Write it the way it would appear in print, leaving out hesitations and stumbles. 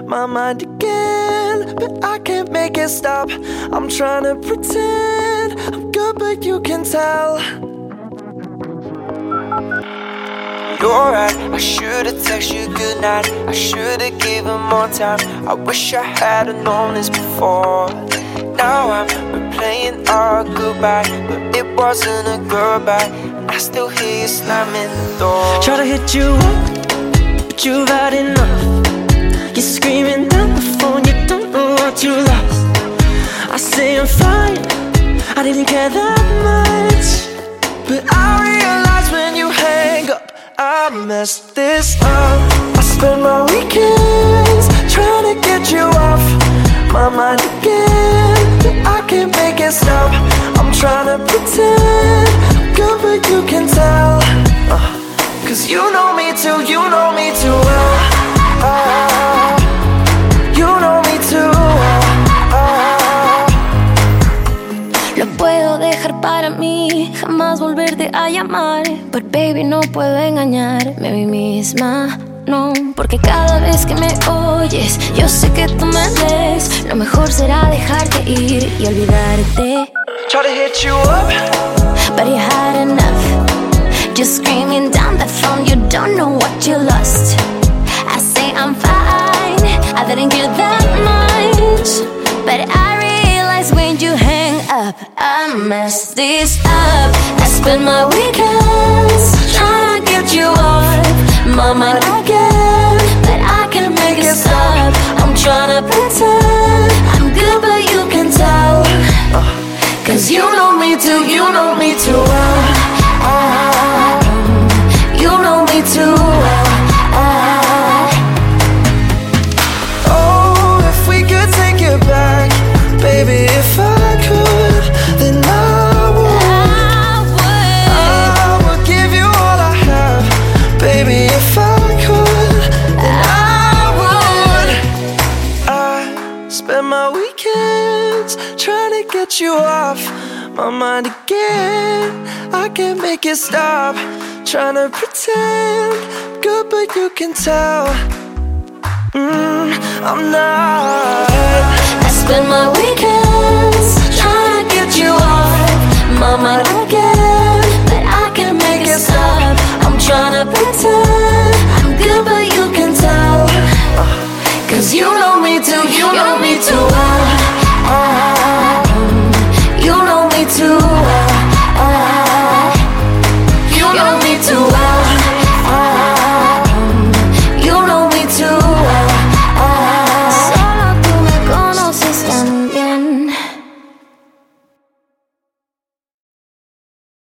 my mind again, but I can't make it stop. I'm trying to pretend I'm good, but you can tell. You're right, I should've texted you goodnight. I should've given more time. I wish I had've known this before. Now I'm replaying our goodbye, but it wasn't a goodbye. And I still hear you slamming the door. Try to hit you up, but you've had enough. You're screaming down the phone, you don't know what you lost. I say I'm fine, I didn't care that much, but I realize when you hang up, I messed this up. I spend my weekends trying to get you off my mind again, but I can't make it stop. I'm trying to pretend I'm good, but you can tell. Cause you know me too, you know me too well. You know me too well. Lo puedo dejar para mí, jamás volverte a llamar. But baby, no puedo engañarme a mí misma, no. Porque cada vez que me oyes, yo sé que tú me ves. Lo mejor será dejarte ir y olvidarte. Try to hit you up, but you had enough. Just screaming down the phone, you don't know what you lost. I say I'm fine, I didn't care that much, but I realize when you hang up, I messed this up. I spend my weekends trying to get you off my mind again, but I can't make it stop. I'm trying to pretend I'm good, but you can tell. Cause you know me too, you know me too well. You know me too well. Oh, if we could take it back, baby, if I could, then I would give you all I have, baby, if I could, then I would. I spend my weekends trying to get you off my mind again. I can't make it stop. Trying to pretend good, but you can tell I'm not.